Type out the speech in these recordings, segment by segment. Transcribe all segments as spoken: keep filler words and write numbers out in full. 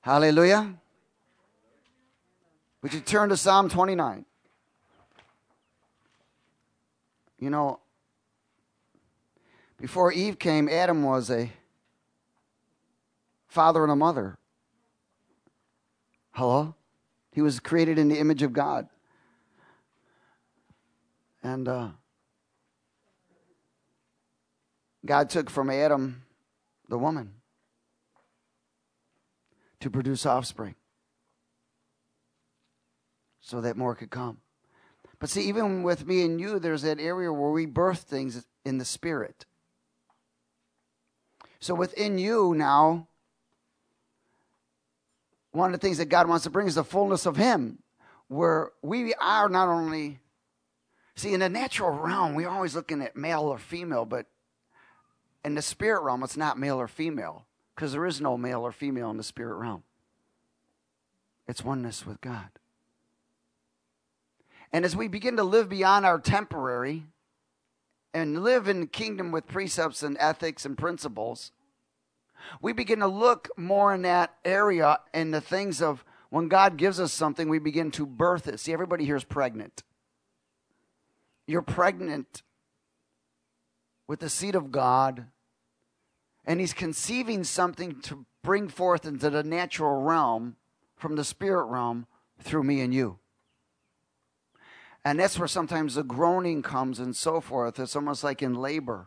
Hallelujah. Would you turn to Psalm twenty-nine? You know, before Eve came, Adam was a father and a mother. Hello? He was created in the image of God. And uh, God took from Adam the woman to produce offspring so that more could come. But see, even with me and you, there's that area where we birth things in the spirit. So within you now, one of the things that God wants to bring is the fullness of Him, where we are not only, see, in the natural realm, we're always looking at male or female, but in the spirit realm, it's not male or female, because there is no male or female in the spirit realm. It's oneness with God. And as we begin to live beyond our temporary and live in the kingdom with precepts and ethics and principles, we begin to look more in that area and the things of when God gives us something, we begin to birth it. See, everybody here is pregnant. You're pregnant with the seed of God, and He's conceiving something to bring forth into the natural realm from the spirit realm through me and you. And that's where sometimes the groaning comes and so forth. It's almost like in labor.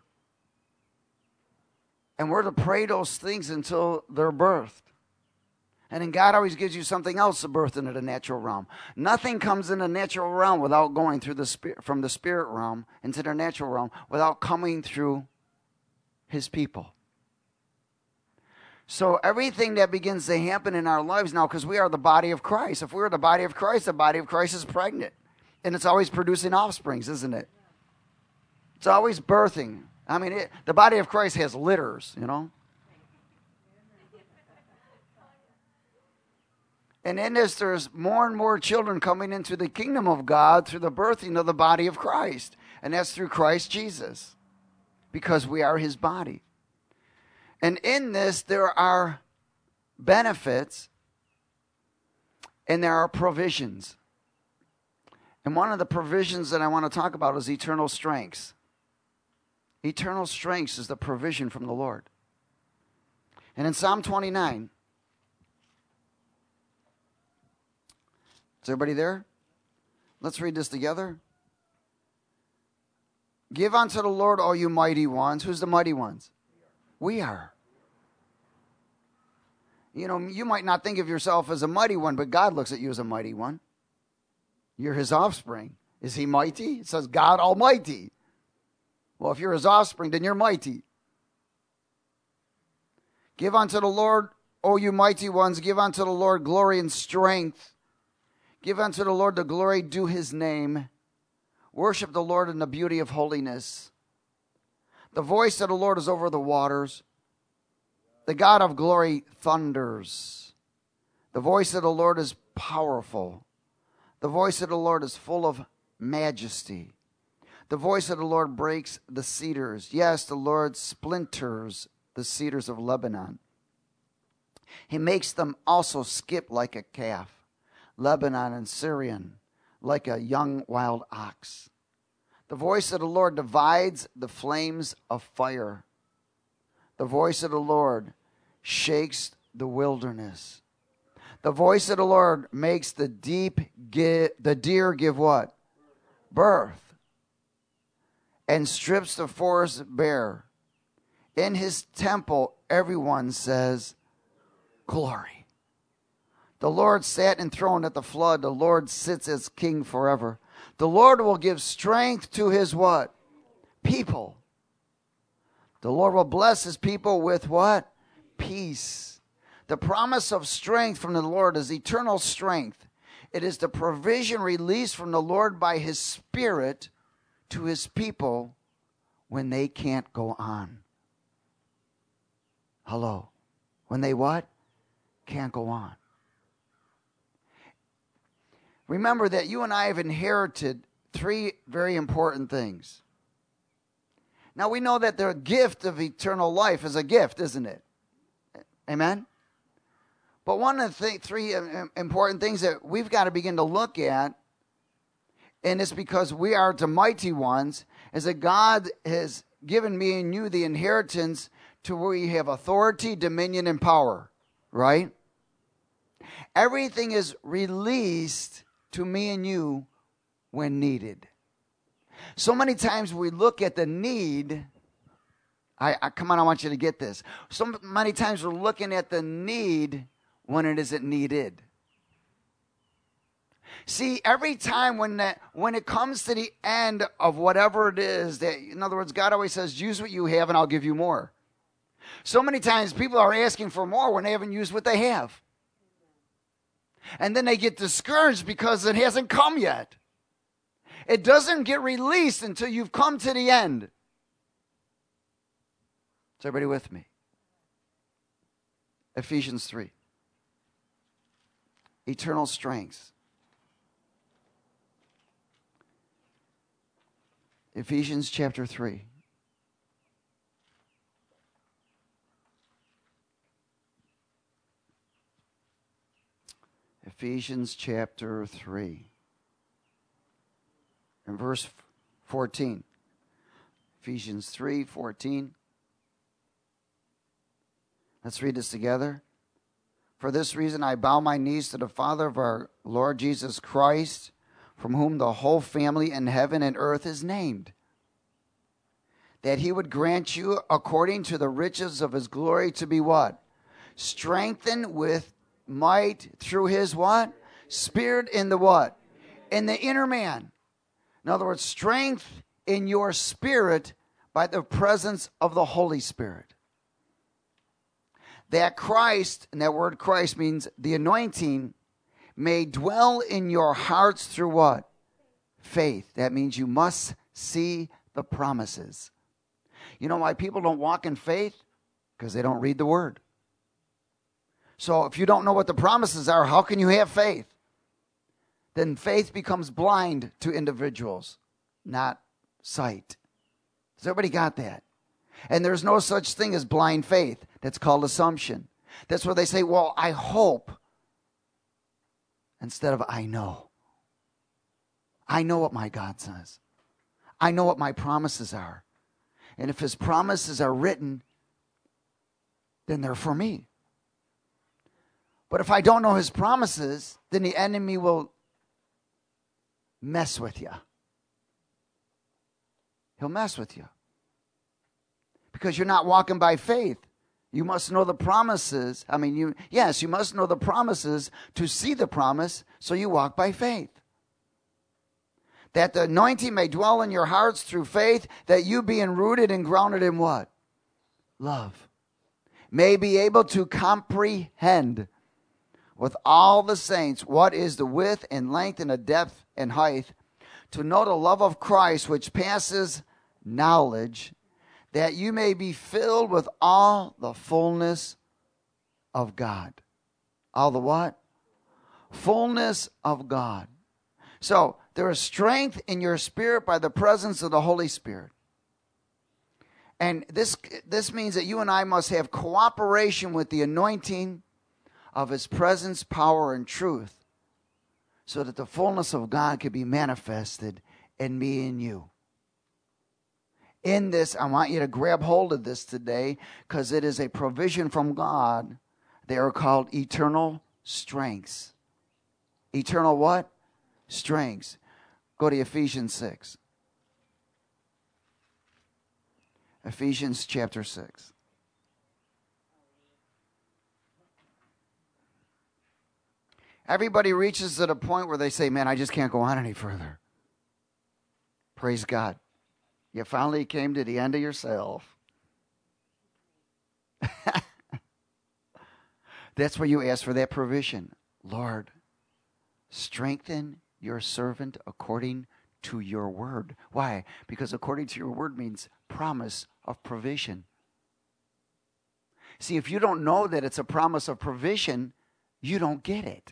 And we're to pray those things until they're birthed. And then God always gives you something else to birth into the natural realm. Nothing comes in the natural realm without going through the spirit, from the spirit realm into the natural realm, without coming through His people. So everything that begins to happen in our lives now, because we are the body of Christ. If we were the body of Christ, the body of Christ is pregnant. And it's always producing offsprings, isn't it? It's always birthing. I mean, it, the body of Christ has litters, you know. And in this, there's more and more children coming into the kingdom of God through the birthing of the body of Christ. And that's through Christ Jesus, because we are His body. And in this, there are benefits and there are provisions. And one of the provisions that I want to talk about is eternal strengths. Eternal strengths is the provision from the Lord. And in Psalm twenty-nine, is everybody there? Let's read this together. Give unto the Lord, all you mighty ones. Who's the mighty ones? We are. You know, you might not think of yourself as a mighty one, but God looks at you as a mighty one. You're His offspring. Is He mighty? It says God Almighty. Well, if you're His offspring, then you're mighty. Give unto the Lord, O you mighty ones, give unto the Lord glory and strength. Give unto the Lord the glory due His name. Worship the Lord in the beauty of holiness. The voice of the Lord is over the waters. The God of glory thunders. The voice of the Lord is powerful. The voice of the Lord is full of majesty. The voice of the Lord breaks the cedars. Yes, the Lord splinters the cedars of Lebanon. He makes them also skip like a calf. Lebanon and Syrian, like a young wild ox. The voice of the Lord divides the flames of fire. The voice of the Lord shakes the wilderness. The voice of the Lord makes the deep give, the deer give what? Birth. And strips the forest bare. In His temple, everyone says, glory. The Lord sat enthroned at the flood. The Lord sits as king forever. The Lord will give strength to His what? People. The Lord will bless His people with what? Peace. The promise of strength from the Lord is eternal strength. It is the provision released from the Lord by His Spirit to His people when they can't go on. Hello. When they what? Can't go on. Remember that you and I have inherited three very important things. Now we know that the gift of eternal life is a gift, isn't it? Amen? But one of the th- three important things that we've got to begin to look at, and it's because we are the mighty ones, is that God has given me and you the inheritance to where we have authority, dominion, and power, right? Everything is released to me and you when needed. So many times we look at the need. I, I come on, I want you to get this. So many times we're looking at the need when it isn't needed. See, every time when that, when it comes to the end of whatever it is, that, in other words, God always says, use what you have and I'll give you more. So many times people are asking for more when they haven't used what they have. And then they get discouraged because it hasn't come yet. It doesn't get released until you've come to the end. Is everybody with me? Ephesians three. Eternal strengths. Ephesians chapter three. Ephesians chapter three. And verse fourteen. Ephesians three fourteen. Let's read this together. For this reason I bow my knees to the Father of our Lord Jesus Christ, from whom the whole family in heaven and earth is named, that he would grant you, according to the riches of his glory, to be what? Strengthened with might through his what? Spirit in the what? In the inner man. In other words, strength in your spirit by the presence of the Holy Spirit. That Christ, and that word Christ means the anointing, may dwell in your hearts through what? Faith. That means you must see the promises. You know why people don't walk in faith? Because they don't read the word. So if you don't know what the promises are, how can you have faith? Then faith becomes blind to individuals, not sight. Has everybody got that? And there's no such thing as blind faith. That's called assumption. That's where they say, well, I hope, instead of I know. I know what my God says. I know what my promises are. And if his promises are written, then they're for me. But if I don't know his promises, then the enemy will mess with you. He'll mess with you. Because you're not walking by faith. You must know the promises. I mean, you yes, you must know the promises to see the promise, so you walk by faith. That the anointing may dwell in your hearts through faith, that you being rooted and grounded in what? Love. May be able to comprehend with all the saints what is the width and length and the depth and height, to know the love of Christ which passes knowledge, that you may be filled with all the fullness of God. All the what? Fullness of God. So there is strength in your spirit by the presence of the Holy Spirit. And this, this means that you and I must have cooperation with the anointing of his presence, power, and truth, so that the fullness of God can be manifested in me and you. In this, I want you to grab hold of this today, because it is a provision from God. They are called eternal strengths. Eternal what? Strengths. Go to Ephesians six. Ephesians chapter six. Everybody reaches to the point where they say, man, I just can't go on any further. Praise God. You finally came to the end of yourself. That's where you ask for that provision. Lord, strengthen your servant according to your word. Why? Because according to your word means promise of provision. See, if you don't know that it's a promise of provision, you don't get it.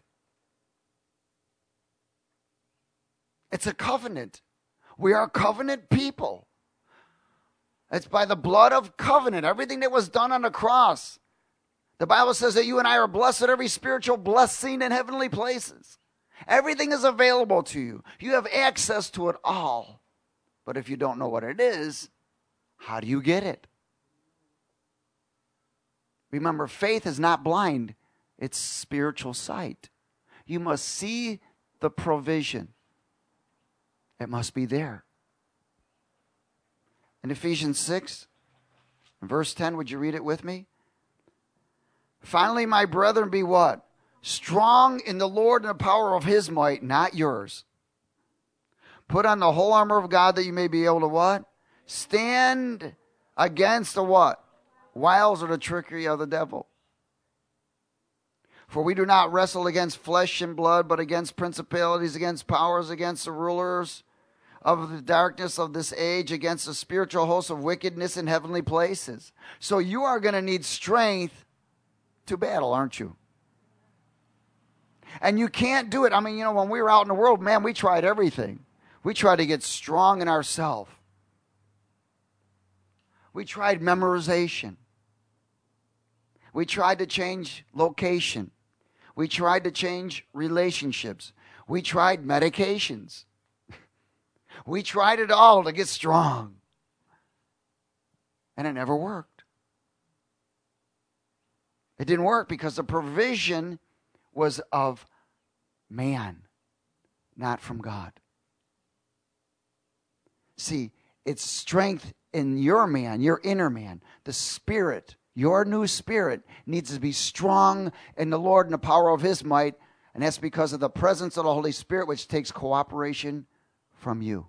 It's a covenant. We are covenant people. It's by the blood of covenant. Everything that was done on the cross. The Bible says that you and I are blessed with every spiritual blessing in heavenly places. Everything is available to you. You have access to it all. But if you don't know what it is, how do you get it? Remember, faith is not blind. It's spiritual sight. You must see the provision. It must be there. In Ephesians six, verse ten, would you read it with me? Finally, my brethren, be what? Strong in the Lord and the power of his might, not yours. Put on the whole armor of God that you may be able to what? Stand against the what? Wiles or the trickery of the devil. For we do not wrestle against flesh and blood, but against principalities, against powers, against the rulers of the darkness of this age, against the spiritual hosts of wickedness in heavenly places. So you are going to need strength to battle, aren't you? And you can't do it. I mean, you know, when we were out in the world, man, we tried everything. We tried to get strong in ourselves. We tried memorization. We tried to change location. We tried to change relationships. We tried medications. We tried it all to get strong. And it never worked. It didn't work because the provision was of man, not from God. See, it's strength in your man, your inner man, the spirit. Your new spirit needs to be strong in the Lord and the power of his might. And that's because of the presence of the Holy Spirit, which takes cooperation from you.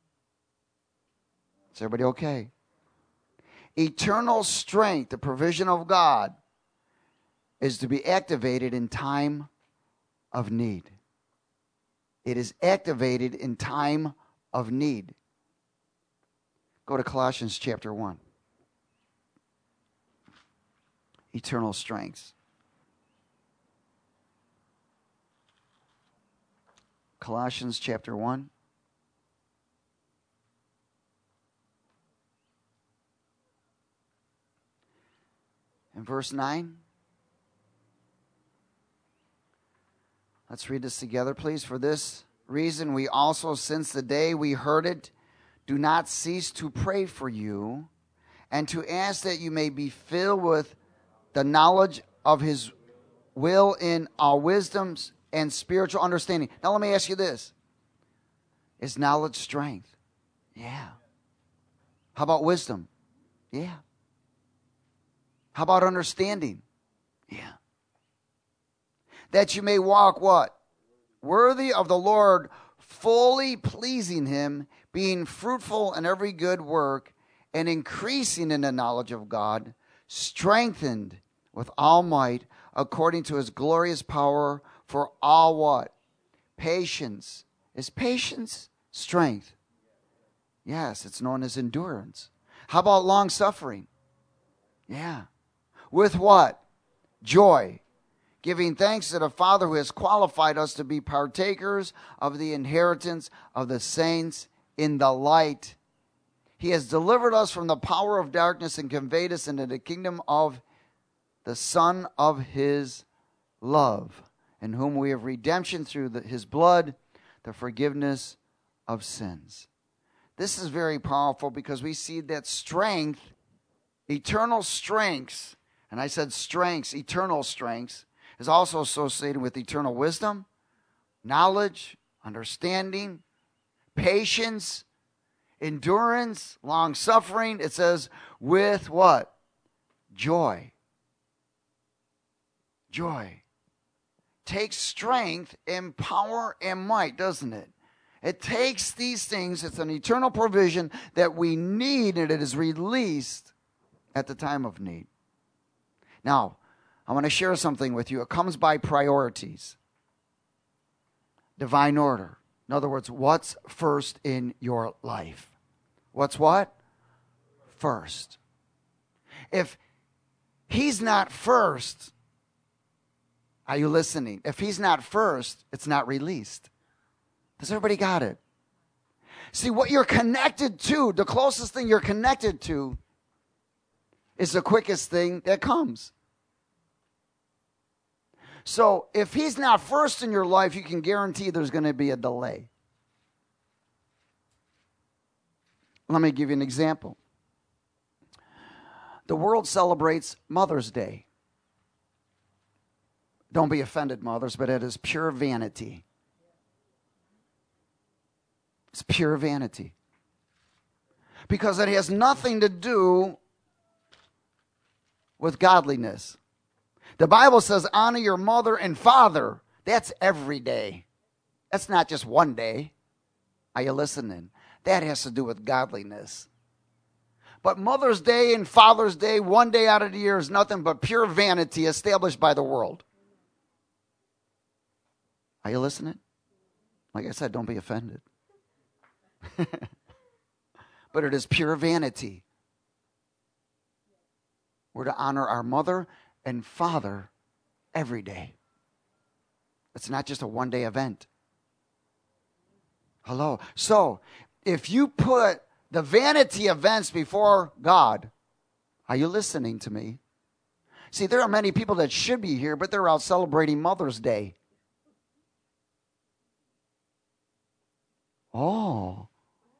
Is everybody okay? Eternal strength, the provision of God, is to be activated in time of need. It is activated in time of need. Go to Colossians chapter one. Eternal strength. Colossians chapter one. And verse nine. Let's read this together, please. For this reason, we also, since the day we heard it, do not cease to pray for you and to ask that you may be filled with the knowledge of his will in all wisdoms and spiritual understanding. Now let me ask you this. Is knowledge strength? Yeah. How about wisdom? Yeah. How about understanding? Yeah. That you may walk what? Worthy of the Lord, fully pleasing him, being fruitful in every good work, and increasing in the knowledge of God, strengthened with all might, according to his glorious power, for all what? Patience. Is patience strength? Yes, it's known as endurance. How about long suffering? Yeah. With what? Joy. Giving thanks to the Father who has qualified us to be partakers of the inheritance of the saints in the light. He has delivered us from the power of darkness and conveyed us into the kingdom of the Son of his love, in whom we have redemption through the, his blood, the forgiveness of sins. This is very powerful because we see that strength, eternal strengths, and I said strengths, eternal strengths, is also associated with eternal wisdom, knowledge, understanding, patience, endurance, long suffering. It says with what? Joy. Joy. Takes strength and power and might, doesn't it? It takes these things. It's an eternal provision that we need, and it is released at the time of need. Now, I want to share something with you. It comes by priorities. Divine order. In other words, what's first in your life? What's what? First. If he's not first, are you listening? If he's not first, it's not released. Does everybody got it? See, what you're connected to, the closest thing you're connected to, is the quickest thing that comes. So if he's not first in your life, you can guarantee there's going to be a delay. Let me give you an example. The world celebrates Mother's Day. Don't be offended, mothers, but it is pure vanity. It's pure vanity. Because it has nothing to do with godliness. The Bible says, honor your mother and father. That's every day. That's not just one day. Are you listening? That has to do with godliness. But Mother's Day and Father's Day, one day out of the year, is nothing but pure vanity established by the world. Are you listening? Like I said, don't be offended. But it is pure vanity. We're to honor our mother and father every day. It's not just a one-day event. Hello. So, if you put the vanity events before God, are you listening to me? See, there are many people that should be here, but they're out celebrating Mother's Day. Oh.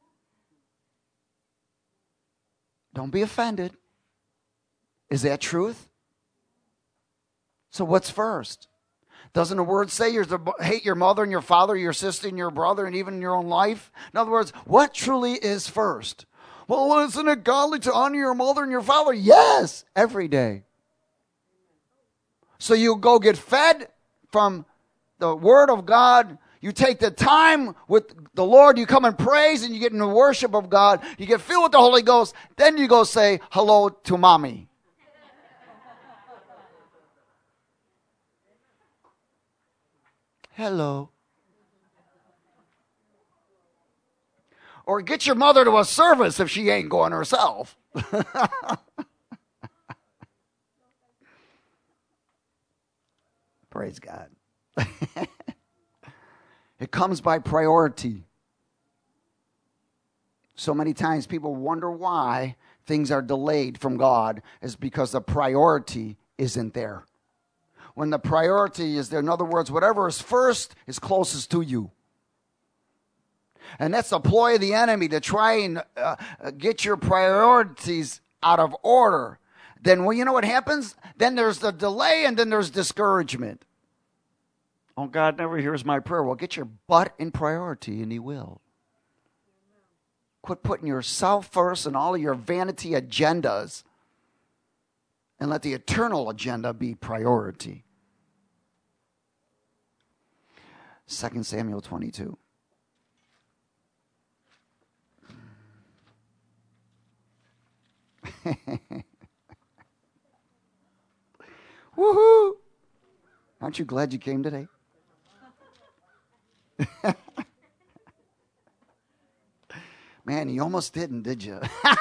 Don't be offended. Is that truth? So what's first? Doesn't the word say you're to hate your mother and your father, your sister and your brother, and even your own life? In other words, what truly is first? Well, isn't it godly to honor your mother and your father? Yes, every day. So you go get fed from the word of God. You take the time with the Lord. You come and praise, and you get in the worship of God. You get filled with the Holy Ghost. Then you go say hello to mommy. Hello. Or get your mother to a service if she ain't going herself. Praise God. It comes by priority. So many times people wonder why things are delayed from God is because the priority isn't there. When the priority is there, in other words, whatever is first is closest to you. And that's the ploy of the enemy to try and uh, get your priorities out of order. Then, well, you know what happens? Then there's the delay and then there's discouragement. Oh, God never hears my prayer. Well, get your butt in priority and he will. Quit putting yourself first and all of your vanity agendas and let the eternal agenda be priority. Second Samuel twenty-two. Woohoo! Aren't you glad you came today? Man, you almost didn't, did you?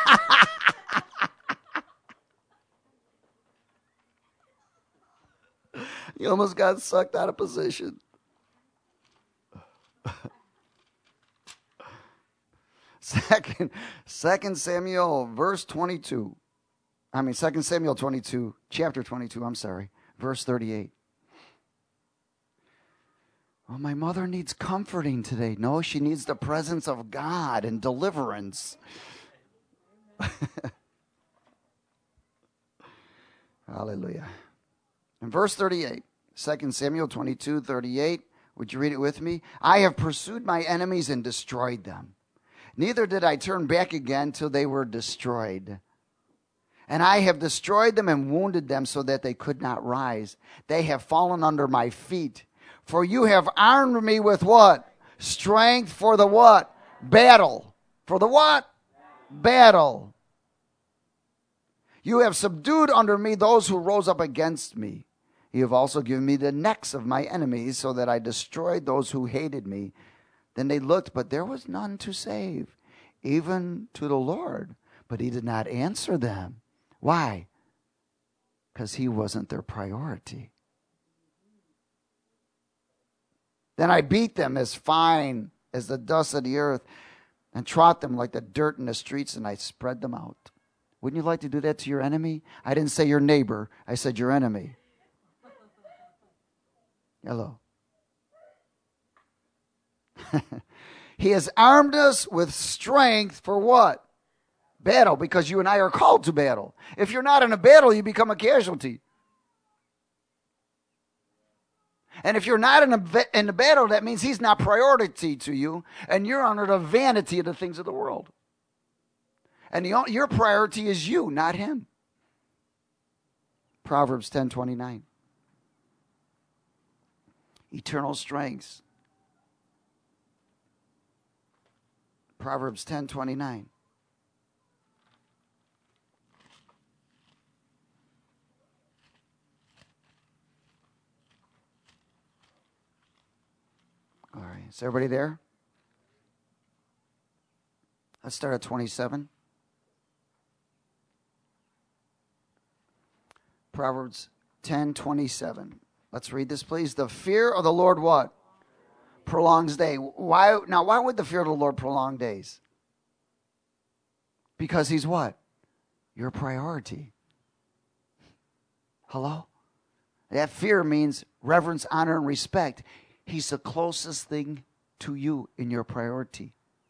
You almost got sucked out of position. Second, Second Samuel, verse twenty-two. I mean, Second Samuel twenty-two, chapter twenty-two, I'm sorry, verse thirty-eight. Oh, my mother needs comforting today. No, she needs the presence of God and deliverance. Hallelujah. In verse thirty-eight, Second Samuel twenty-two, thirty-eight, would you read it with me? I have pursued my enemies and destroyed them. Neither did I turn back again till they were destroyed. And I have destroyed them and wounded them so that they could not rise. They have fallen under my feet. For you have armed me with what? Strength for the what? Battle. For the what? Battle. You have subdued under me those who rose up against me. You have also given me the necks of my enemies so that I destroyed those who hated me. Then they looked, but there was none to save, even to the Lord. But he did not answer them. Why? Because he wasn't their priority. Then I beat them as fine as the dust of the earth and trod them like the dirt in the streets, and I spread them out. Wouldn't you like to do that to your enemy? I didn't say your neighbor. I said your enemy. Hello. He has armed us with strength for what? Battle, because you and I are called to battle. If you're not in a battle, you become a casualty. And if you're not in a in the battle, that means he's not priority to you, and you're under the vanity of the things of the world. And the, your priority is you, not him. Proverbs ten twenty-nine. Eternal strengths. Proverbs ten twenty-nine. All right, is everybody there? Let's start at twenty-seven. Proverbs ten twenty-seven. Let's read this, please. The fear of the Lord what? Prolongs day. Why now? Why would the fear of the Lord prolong days? Because he's what? Your priority. Hello? That fear means reverence, honor, and respect. He's the closest thing to you in your priority.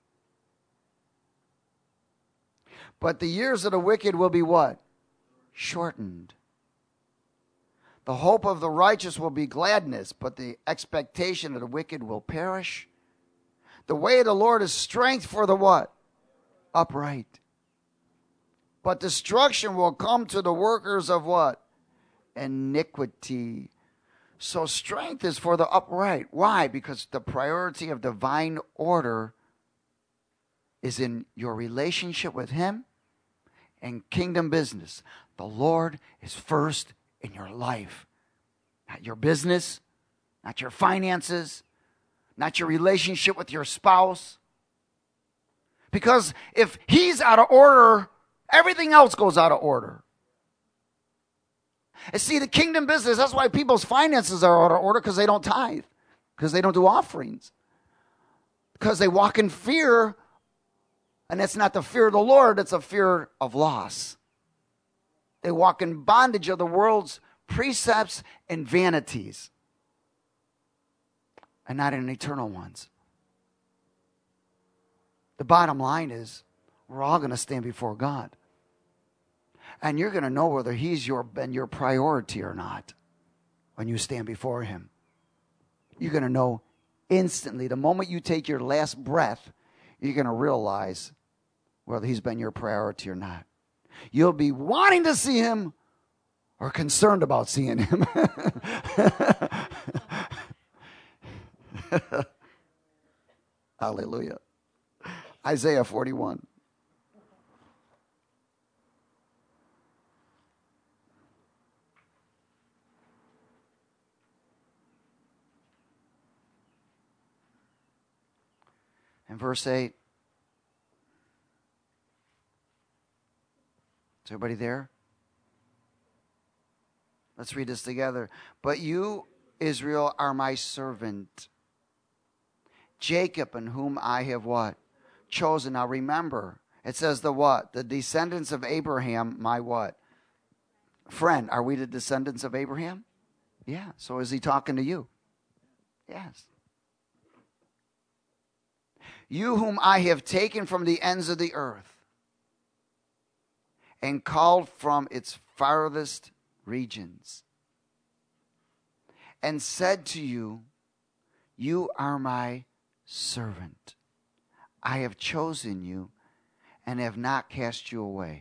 But the years of the wicked will be what? Shortened. The hope of the righteous will be gladness, but the expectation of the wicked will perish. The way of the Lord is strength for the what? Upright. But destruction will come to the workers of what? Iniquity. So strength is for the upright. Why? Because the priority of divine order is in your relationship with him and kingdom business. The Lord is first in your life. Not your business, not your finances, not your relationship with your spouse. Because if he's out of order, everything else goes out of order. And see, the kingdom business, that's why people's finances are out of order, because they don't tithe, because they don't do offerings, because they walk in fear, and it's not the fear of the Lord, it's a fear of loss. They walk in bondage of the world's precepts and vanities, and not in eternal ones. The bottom line is, we're all going to stand before God. And you're going to know whether he's your, been your priority or not when you stand before him. You're going to know instantly. The moment you take your last breath, you're going to realize whether he's been your priority or not. You'll be wanting to see him or concerned about seeing him. Hallelujah. Isaiah forty-one. And verse eight. Is everybody there? Let's read this together. But you, Israel, are my servant. Jacob, in whom I have what? Chosen. Now remember, it says the what? The descendants of Abraham, my what? Friend. Are we the descendants of Abraham? Yeah. So is he talking to you? Yes. You whom I have taken from the ends of the earth and called from its farthest regions, and said to you, you are my servant. I have chosen you and have not cast you away.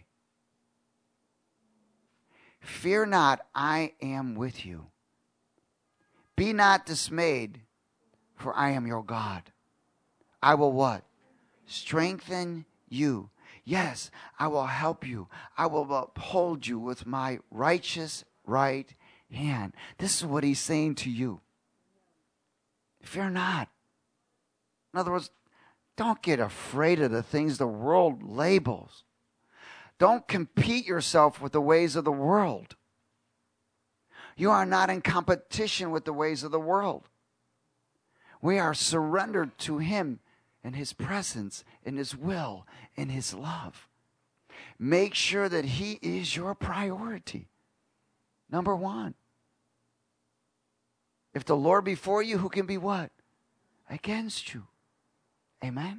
Fear not, I am with you. Be not dismayed, for I am your God. I will what? Strengthen you. Yes, I will help you. I will uphold you with my righteous right hand. This is what he's saying to you. Fear not. In other words, don't get afraid of the things the world labels. Don't compete yourself with the ways of the world. You are not in competition with the ways of the world. We are surrendered to him in his presence, in his will, in his love. Make sure that he is your priority. Number one. If the Lord be for you, who can be what? Against you. Amen?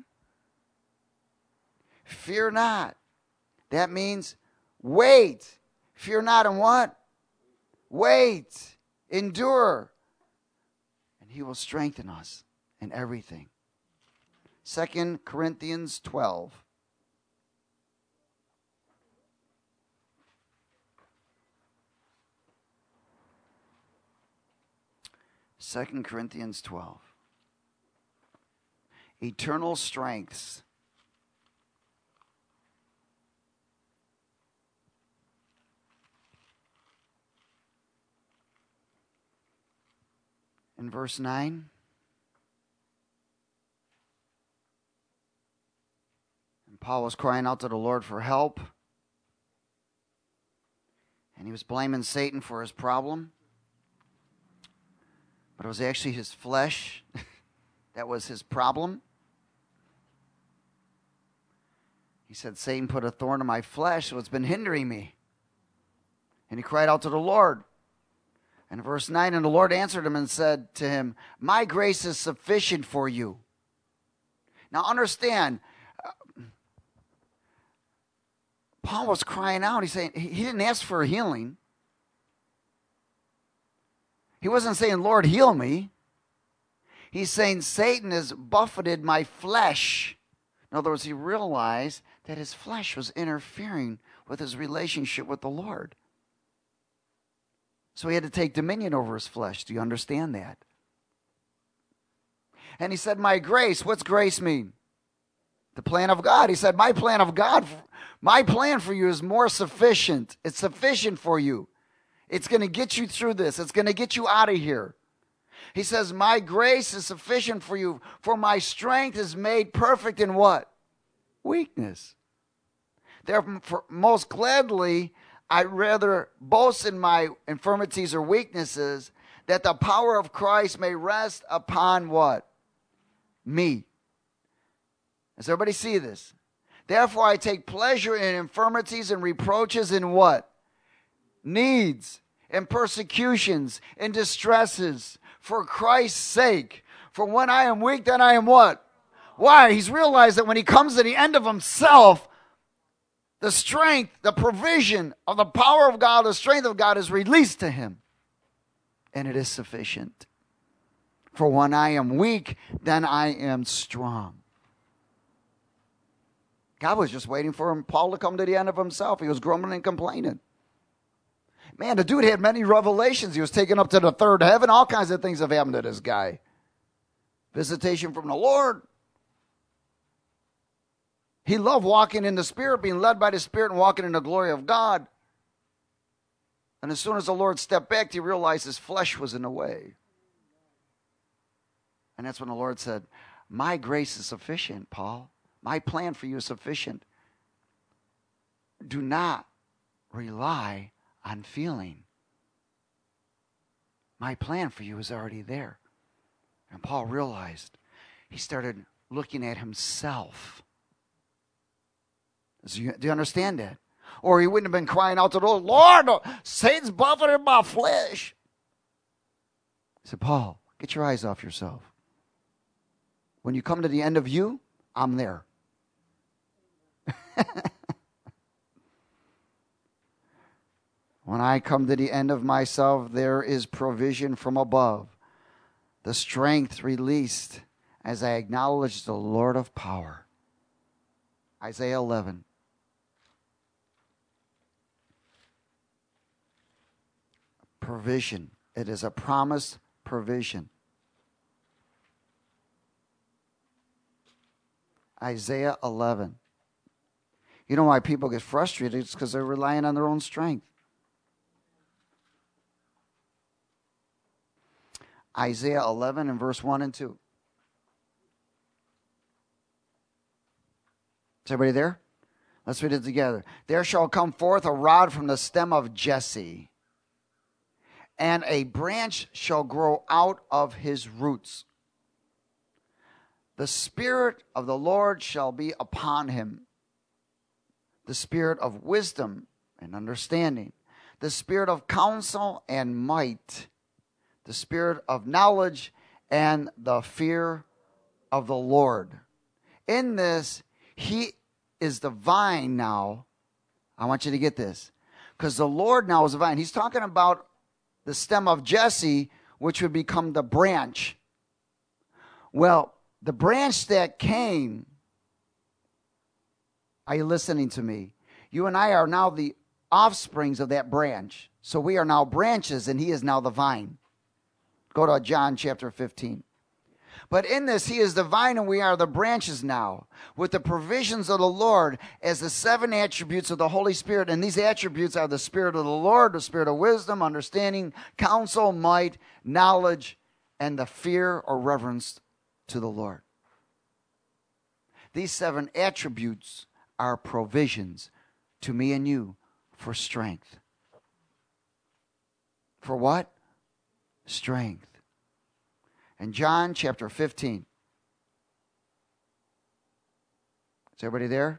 Fear not. That means wait. Fear not and what? Wait. Endure. And he will strengthen us in everything. Second Corinthians twelve. Second Corinthians twelve. Eternal strengths. In verse nine. And Paul was crying out to the Lord for help. And he was blaming Satan for his problem. But it was actually his flesh that was his problem. He said, Satan put a thorn in my flesh, so it's been hindering me. And he cried out to the Lord. And verse nine, and the Lord answered him and said to him, my grace is sufficient for you. Now understand, uh, Paul was crying out. He's saying, he, he didn't ask for a healing. He wasn't saying, Lord, heal me. He's saying, Satan has buffeted my flesh. In other words, he realized that his flesh was interfering with his relationship with the Lord. So he had to take dominion over his flesh. Do you understand that? And he said, my grace, what's grace mean? The plan of God. He said, my plan of God, my plan for you is more sufficient. It's sufficient for you. It's going to get you through this. It's going to get you out of here. He says, my grace is sufficient for you, for my strength is made perfect in what? Weakness. Therefore, most gladly, I rather boast in my infirmities or weaknesses, that the power of Christ may rest upon what? Me. Does everybody see this? Therefore, I take pleasure in infirmities and reproaches in what? Needs and persecutions and distresses for Christ's sake. For when I am weak, then I am what? Why? He's realized that when he comes to the end of himself, the strength, the provision of the power of God, the strength of God is released to him. And it is sufficient. For when I am weak, then I am strong. God was just waiting for him, Paul to come to the end of himself. He was grumbling and complaining. Man, the dude had many revelations. He was taken up to the third heaven. All kinds of things have happened to this guy. Visitation from the Lord. He loved walking in the Spirit, being led by the Spirit and walking in the glory of God. And as soon as the Lord stepped back, he realized his flesh was in the way. And that's when the Lord said, my grace is sufficient, Paul. My plan for you is sufficient. Do not rely on feeling. My plan for you is already there. And Paul realized, he started looking at himself. Do you, do you understand that? Or he wouldn't have been crying out to the Lord, Lord, Satan's buffeting my flesh. He said, Paul, get your eyes off yourself. When you come to the end of you, I'm there. When I come to the end of myself, there is provision from above. The strength released as I acknowledge the Lord of power. Isaiah eleven. Provision. It is a promised provision. Isaiah eleven. You know why people get frustrated? It's because they're relying on their own strength. Isaiah eleven and verse one and two. Is everybody there? Let's read it together. There shall come forth a rod from the stem of Jesse, and a branch shall grow out of his roots. The Spirit of the Lord shall be upon him, the Spirit of wisdom and understanding, the Spirit of counsel and might, the spirit of knowledge, and the fear of the Lord. In this, he is the vine now. I want you to get this. Because the Lord now is the vine. He's talking about the stem of Jesse, which would become the branch. Well, the branch that came, are you listening to me? You and I are now the offsprings of that branch. So we are now branches, and he is now the vine. Go to John chapter fifteen. But in this, he is the vine, and we are the branches now, with the provisions of the Lord as the seven attributes of the Holy Spirit. And these attributes are the Spirit of the Lord, the Spirit of wisdom, understanding, counsel, might, knowledge, and the fear or reverence to the Lord. These seven attributes are provisions to me and you for strength. For what? Strength. In John chapter fifteen. Is everybody there?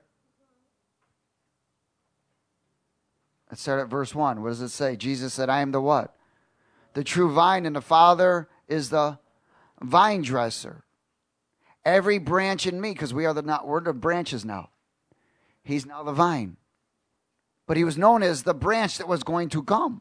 Let's start at verse one. What does it say? Jesus said, I am the what? The true vine, and the Father is the vine dresser. Every branch in me, because we are the not we're the branches now. He's now the vine. But he was known as the branch that was going to come.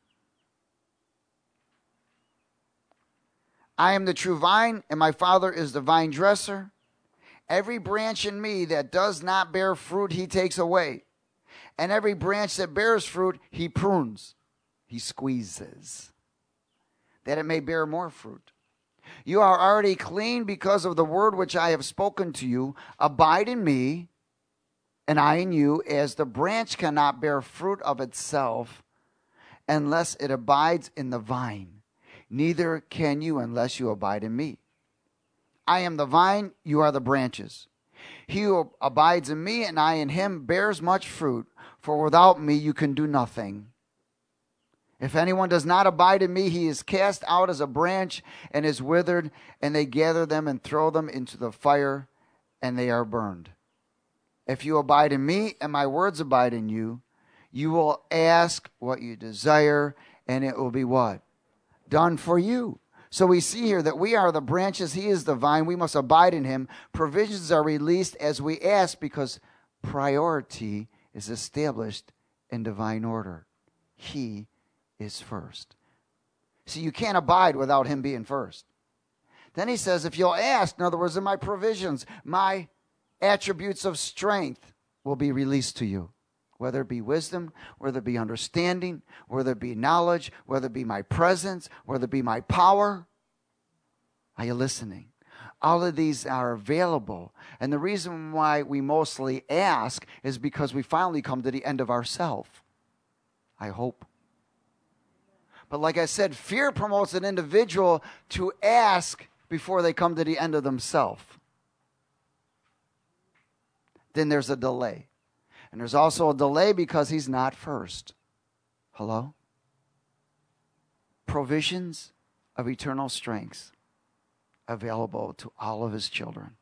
I am the true vine, and my Father is the vine dresser. Every branch in me that does not bear fruit, he takes away. And every branch that bears fruit, he prunes. He squeezes, that it may bear more fruit. You are already clean because of the word which I have spoken to you. Abide in me, and I in you, as the branch cannot bear fruit of itself unless it abides in the vine. Neither can you unless you abide in me. I am the vine, you are the branches. He who abides in me and I in him bears much fruit, for without me you can do nothing. If anyone does not abide in me, he is cast out as a branch and is withered, and they gather them and throw them into the fire, and they are burned. If you abide in me and my words abide in you, you will ask what you desire, and it will be what? Done for you. So we see here that we are the branches, he is the vine, we must abide in him. Provisions are released as we ask because priority is established in divine order. He is first. See, you can't abide without him being first. Then he says, if you'll ask, in other words, in my provisions, my attributes of strength will be released to you. Whether it be wisdom, whether it be understanding, whether it be knowledge, whether it be my presence, whether it be my power. Are you listening? All of these are available. And the reason why we mostly ask is because we finally come to the end of ourself. I hope. But like I said, fear promotes an individual to ask before they come to the end of themselves. Then there's a delay. And there's also a delay because he's not first. Hello? Provisions of eternal strengths available to all of his children.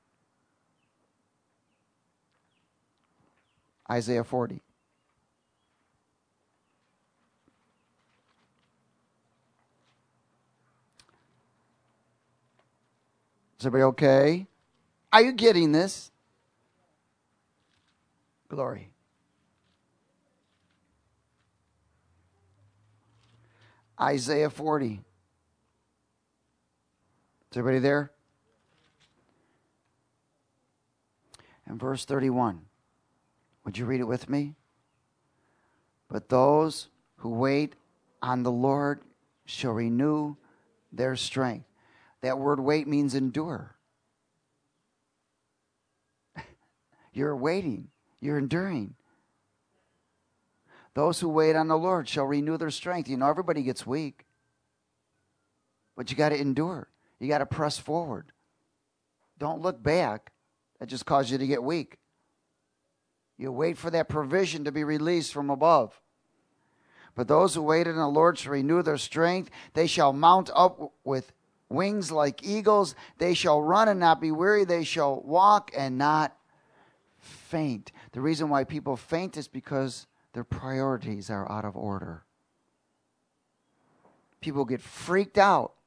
Isaiah forty. Is everybody okay? Are you getting this? Glory. Isaiah forty. Is everybody there? And verse thirty-one. Would you read it with me? But those who wait on the Lord shall renew their strength. That word wait means endure. You're waiting. You're enduring. Those who wait on the Lord shall renew their strength. You know, everybody gets weak. But you got to endure. You got to press forward. Don't look back. That just caused you to get weak. You wait for that provision to be released from above. But those who wait on the Lord shall renew their strength. They shall mount up with wings like eagles. They shall run and not be weary. They shall walk and not faint. The reason why people faint is because their priorities are out of order. People get freaked out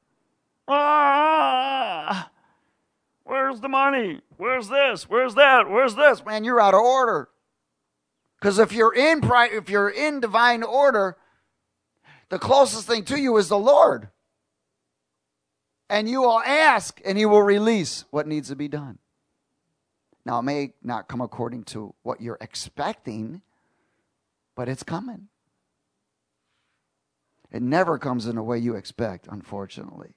Ah, where's the money? Where's this? Where's that? Where's this? Man, you're out of order. Because if you're in pri- if you're in divine order, the closest thing to you is the Lord. And you will ask, and he will release what needs to be done. Now, it may not come according to what you're expecting, but it's coming. It never comes in the way you expect, unfortunately.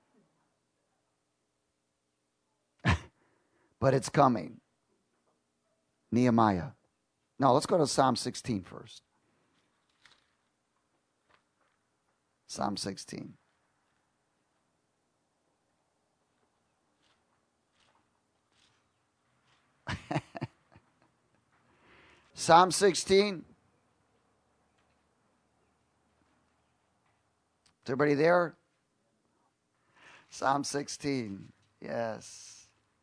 But it's coming. Nehemiah. Now, let's go to Psalm sixteen first. Psalm sixteen. Psalm sixteen. Is everybody there? Psalm sixteen. Yes.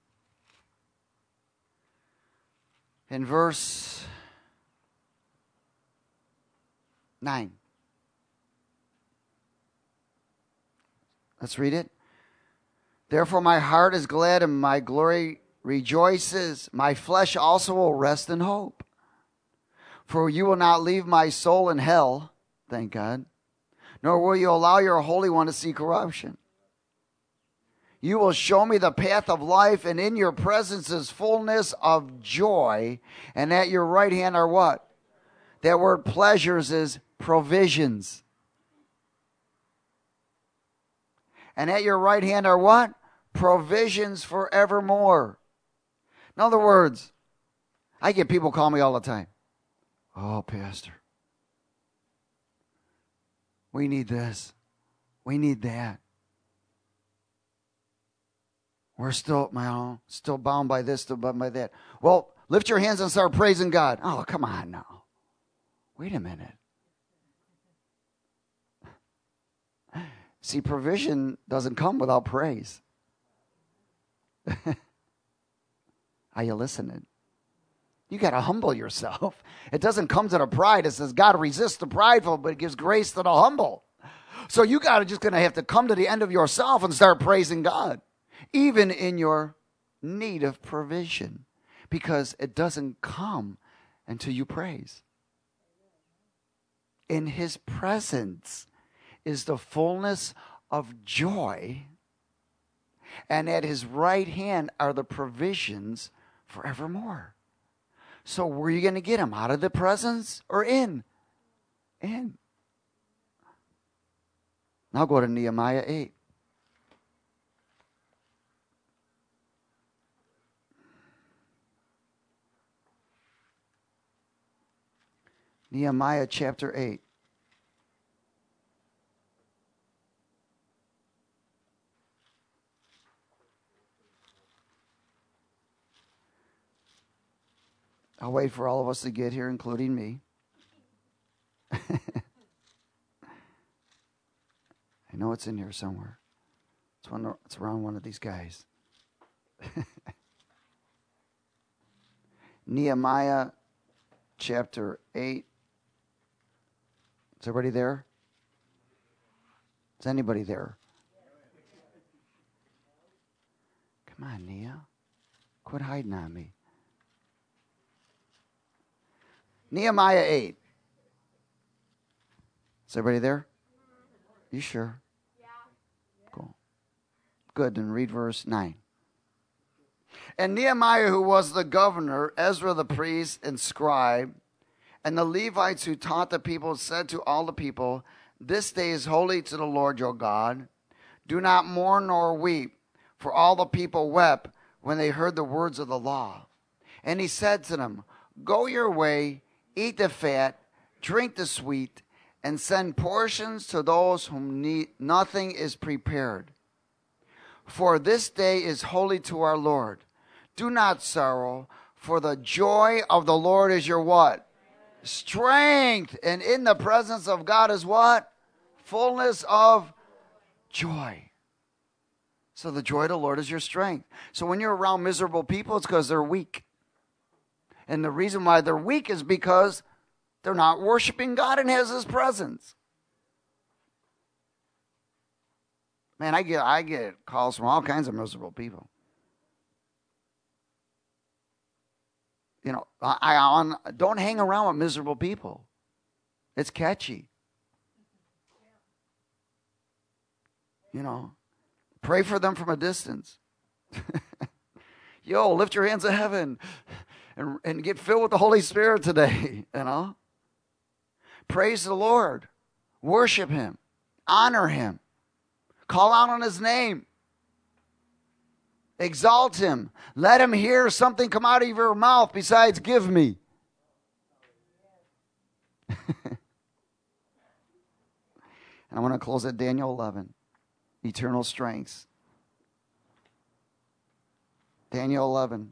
In verse nine. Let's read it. Therefore my heart is glad and my glory rejoices. My flesh also will rest in hope. For you will not leave my soul in hell, thank God, nor will you allow your Holy One to see corruption. You will show me the path of life, and in your presence is fullness of joy, and at your right hand are what? That word pleasures is provisions. And at your right hand are what? Provisions forevermore. In other words, I get people call me all the time. Oh, Pastor, we need this. We need that. We're still, well, still bound by this, still bound by that. Well, lift your hands and start praising God. Oh, come on now. Wait a minute. See, provision doesn't come without praise. Are you listening? You got to humble yourself. It doesn't come to the pride. It says God resists the prideful, but it gives grace to the humble. So you got to just going to have to come to the end of yourself and start praising God, even in your need of provision, because it doesn't come until you praise. In his presence is the fullness of joy, and at his right hand are the provisions forevermore. So where are you going to get him? Out of the presence or in? In. Now go to Nehemiah eight. Nehemiah chapter eight. I'll wait for all of us to get here, including me. I know it's in here somewhere. It's, one, it's around one of these guys. Nehemiah chapter eight. Is everybody there? Is anybody there? Come on, Nia. Quit hiding on me. Nehemiah eight. Is everybody there? You sure? Yeah. Cool. Good. Then read verse nine. And Nehemiah, who was the governor, Ezra the priest and scribe, and the Levites who taught the people, said to all the people, this day is holy to the Lord your God. Do not mourn nor weep, for all the people wept when they heard the words of the law. And he said to them, go your way, eat the fat, drink the sweet, and send portions to those whom need, nothing is prepared. For this day is holy to our Lord. Do not sorrow, for the joy of the Lord is your what? Strength. And in the presence of God is what? Fullness of joy. So the joy of the Lord is your strength. So when you're around miserable people, it's because they're weak. And the reason why they're weak is because they're not worshiping God and has his presence. Man, I get I get calls from all kinds of miserable people. You know, I, I on, don't hang around with miserable people. It's catchy. You know, pray for them from a distance. Yo, lift your hands to heaven and, and get filled with the Holy Spirit today, you know. Praise the Lord. Worship Him. Honor Him. Call out on His name. Exalt Him. Let Him hear something come out of your mouth besides give me. And I want to close at Daniel eleven. Eternal strengths. Daniel eleven.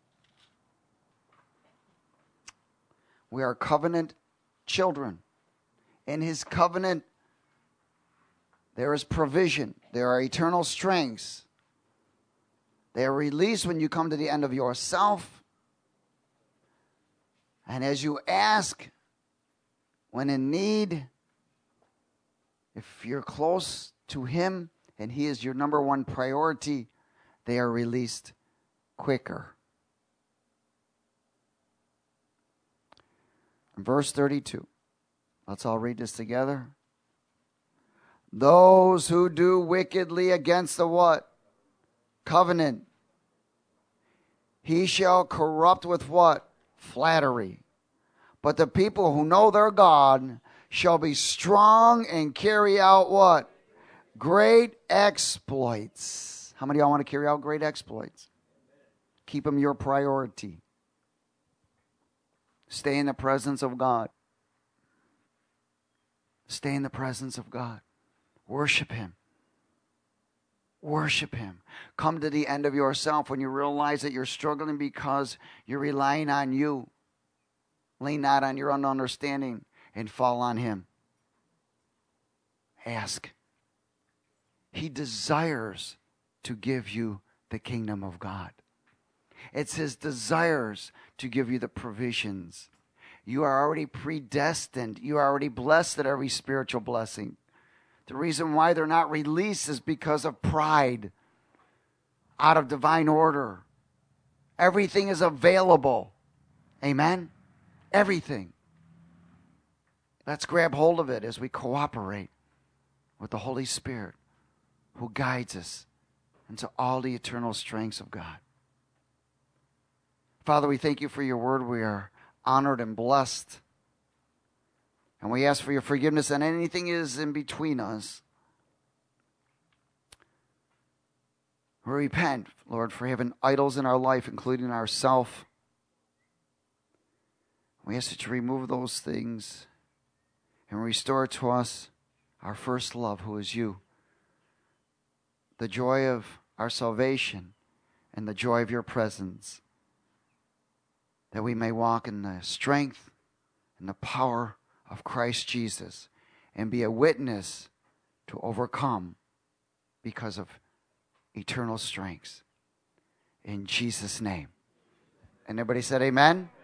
We are covenant children. In His covenant, there is provision. There are eternal strengths. They are released when you come to the end of yourself. And as you ask, when in need, if you're close to Him and He is your number one priority, they are released quicker. Verse thirty-two. Let's all read this together. Those who do wickedly against the what? Covenant. He shall corrupt with what? Flattery. But the people who know their God shall be strong and carry out what? Great exploits. How many of y'all want to carry out great exploits? Keep them your priority. Stay in the presence of God. Stay in the presence of God. Worship Him. Worship Him. Come to the end of yourself when you realize that you're struggling because you're relying on you. Lean not on your own understanding and fall on Him. Ask. He desires to give you the kingdom of God. It's His desires to give you the provisions. You are already predestined. You are already blessed at every spiritual blessing. The reason why they're not released is because of pride, out of divine order. Everything is available. Amen? Everything. Let's grab hold of it as we cooperate with the Holy Spirit who guides us into all the eternal strengths of God. Father, we thank you for your word. We are honored and blessed. And we ask for your forgiveness and anything is in between us. We repent, Lord, for having idols in our life, including ourselves. We ask that you remove those things and restore to us our first love, who is you. The joy of our salvation and the joy of your presence. That we may walk in the strength and the power of Christ Jesus and be a witness to overcome because of eternal strengths. In Jesus' name. And everybody said amen?